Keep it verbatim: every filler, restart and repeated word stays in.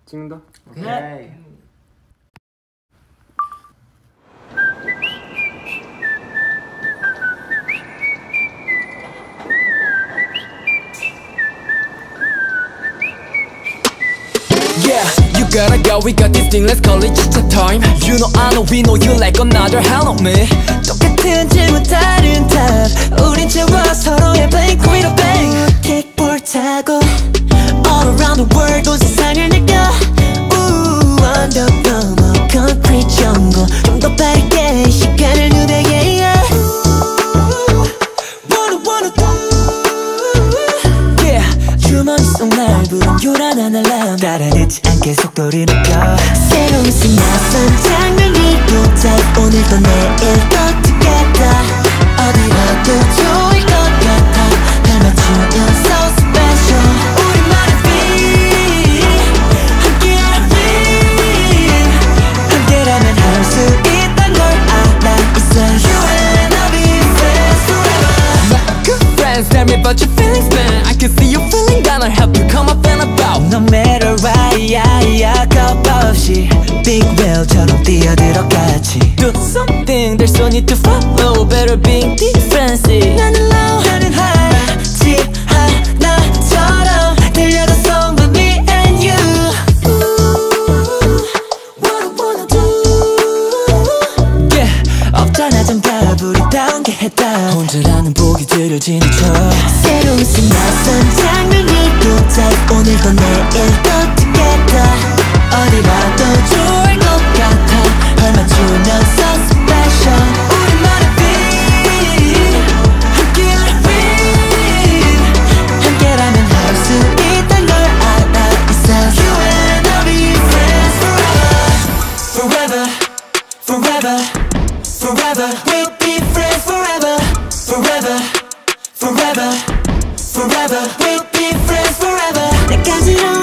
찍는다? 오케이. Yeah, you gotta go, we got this thing, let's call it chit-chat time. You know I know we know you like another hell of me. 똑같은 질문 다른 답 우린 채워 서로의 blink with a bang. 킥볼 타고 all around the world 온 세상을 느껴. Ooh, 언덕 넘어 concrete jungle 좀 더 빠르게 시간을 누벼 yeah, yeah. Ooh, wanna wanna do yeah. 주머니 속 날 부른 요란한 알람 따라 늦지 않게 속도를 높여. 새로운 신 낯선 장면이 도착 오늘도 내일도 together 어디라도 좋을 것 같아 날 맞추면 so special. 우리만의 beat 함께하는 beat 함께라면 할 수 있단 걸 알아 있어. You and I'll be friends forever. My good friends tell me about your feelings man. I can see you feeling down, I'll help you come up and about. No matter why yeah, yeah, 겁 없이 big whale처럼 뛰어들어 같이 Do something, there's no need to follow. Better being different. 나는 low 나는 high 마치 하나처럼 들려도 song with me and you. Ooh, what I wanna do Yeah, 없잖아 정답 우리 다운 게 했다. 혼자라는 보기들을 지나쳐. 새로운 신 낯선 장면이 도착 오늘도 내일도 together 어디라도 좋을 것 같아 널 맞추면 so special. 우리만의 beat 함께하는 beat 함께라면 할 수 있단 걸 알아 있어. You and I'll be friends forever Forever Forever We'll be friends forever Forever Forever Forever We'll be friends forever. 내까지